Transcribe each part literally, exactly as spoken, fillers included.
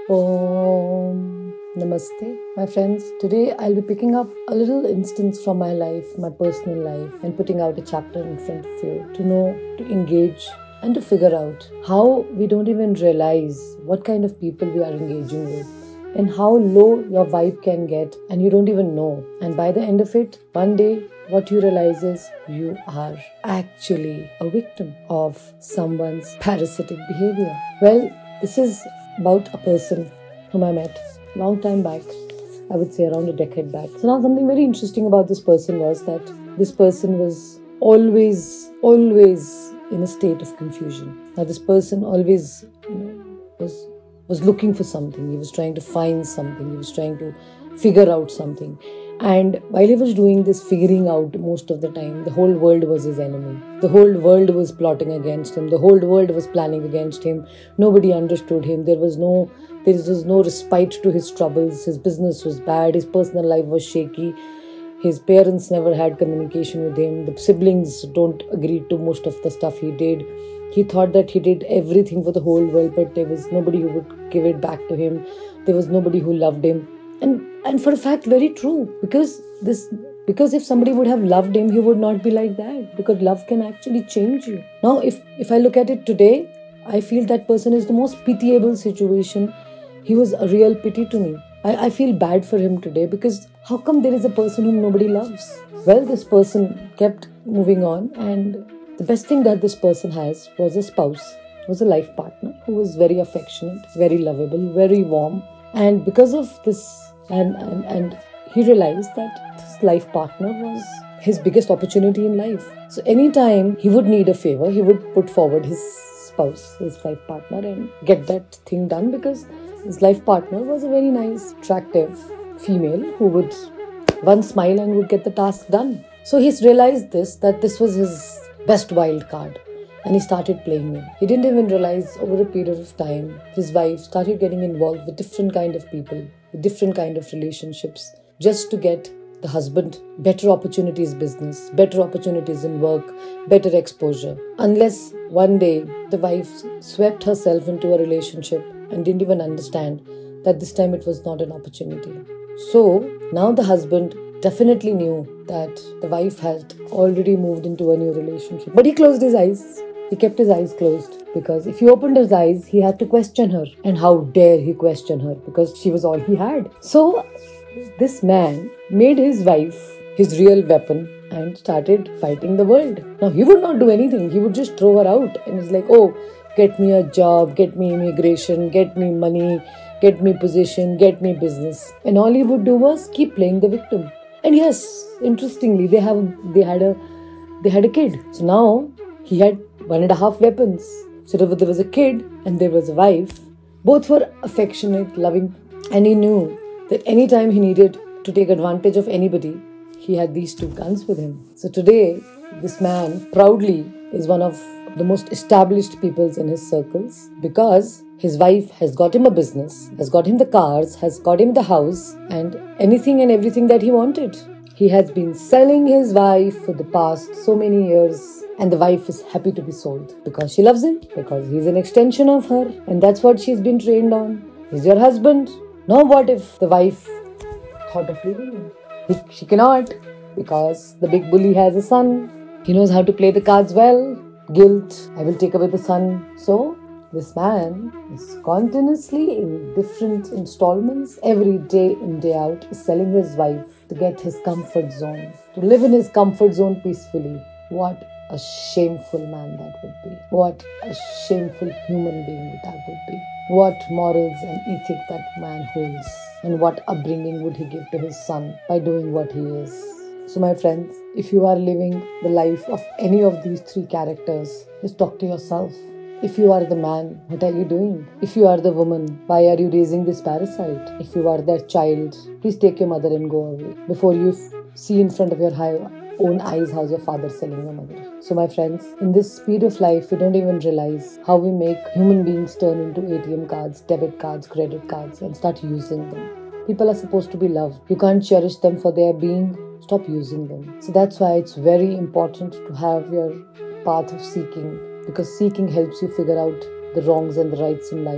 Om Namaste, my friends. Today I'll be picking up a little instance from my life, my personal life, and putting out a chapter in front of you to know, to engage, and to figure out how we don't even realize what kind of people we are engaging with and how low your vibe can get, and you don't even know. And by the end of it, one day, what you realize is you are actually a victim of someone's parasitic behavior. Well, this is about a person whom I met long time back, I would say around a decade back. So now something very interesting about this person was that this person was always, always in a state of confusion. Now this person always, you know, was was looking for something. He was trying to find something. He was trying to figure out something. And while he was doing this figuring out most of the time, the whole world was his enemy. The whole world was plotting against him. The whole world was planning against him. Nobody understood him. There was no, there was no respite to his troubles. His business was bad. His personal life was shaky. His parents never had communication with him. The siblings don't agree to most of the stuff he did. He thought that he did everything for the whole world, but there was nobody who would give it back to him. There was nobody who loved him. And and for a fact, very true. Because this, because if somebody would have loved him, he would not be like that. Because love can actually change you. Now, if if I look at it today, I feel that person is the most pitiable situation. He was a real pity to me. I, I feel bad for him today because how come there is a person whom nobody loves? Well, this person kept moving on, and the best thing that this person has was a spouse, was a life partner who was very affectionate, very lovable, very warm. And because of this, and, and, and he realized that this life partner was his biggest opportunity in life. So anytime he would need a favor, he would put forward his spouse, his life partner, and get that thing done because his life partner was a very nice, attractive female who would one smile and would get the task done. So he's realized this, that this was his best wild card. And he started playing it. He didn't even realize over a period of time, his wife started getting involved with different kind of people, with different kind of relationships, just to get the husband better opportunities business, better opportunities in work, better exposure. Unless one day the wife swept herself into a relationship and didn't even understand that this time it was not an opportunity. So now the husband definitely knew that the wife had already moved into a new relationship. But he closed his eyes. He kept his eyes closed because if he opened his eyes, he had to question her. And how dare he question her because she was all he had. So this man made his wife his real weapon and started fighting the world. Now he would not do anything. He would just throw her out. And he's like, oh, get me a job, get me immigration, get me money, get me position, get me business. And all he would do was keep playing the victim. And yes, interestingly, they have they had a they had a kid. So now he had one and a half weapons. So there was a kid and there was a wife. Both were affectionate, loving, and he knew that anytime he needed to take advantage of anybody, he had these two guns with him. So today, this man proudly is one of the most established peoples in his circles because his wife has got him a business, has got him the cars, has got him the house, and anything and everything that he wanted. He has been selling his wife for the past so many years, and the wife is happy to be sold because she loves him, because he's an extension of her, and that's what she's been trained on. He's your husband. Now what if the wife thought of leaving him? He, she cannot because the big bully has a son. He knows how to play the cards well. Guilt, I will take away the son. So this man is continuously in different installments, every day in, day out, is selling his wife to get his comfort zone, to live in his comfort zone peacefully. What a shameful man that would be. What a shameful human being that would be. What morals and ethic that man holds. And what upbringing would he give to his son by doing what he is. So my friends, if you are living the life of any of these three characters, just talk to yourself. If you are the man, what are you doing? If you are the woman, why are you raising this parasite? If you are that child, please take your mother and go away before you f- see in front of your own eyes how's your father selling your mother. So my friends, in this speed of life, we don't even realize how we make human beings turn into A T M cards, debit cards, credit cards, and start using them. People are supposed to be loved. You can't cherish them for their being. Stop using them. So that's why it's very important to have your path of seeking, because seeking helps you figure out the wrongs and the rights in life.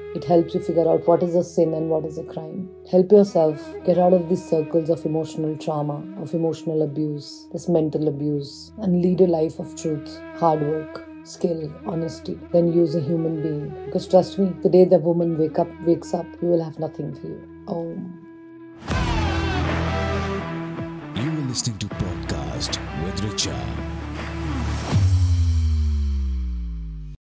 It helps you figure out what is a sin and what is a crime. Help yourself get out of these circles of emotional trauma, of emotional abuse, this mental abuse, and lead a life of truth, hard work, skill, honesty. Then use a human being. Because trust me, the day the woman wake up, wakes up, you will have nothing for you. Om. You are listening to Podcast with Richa.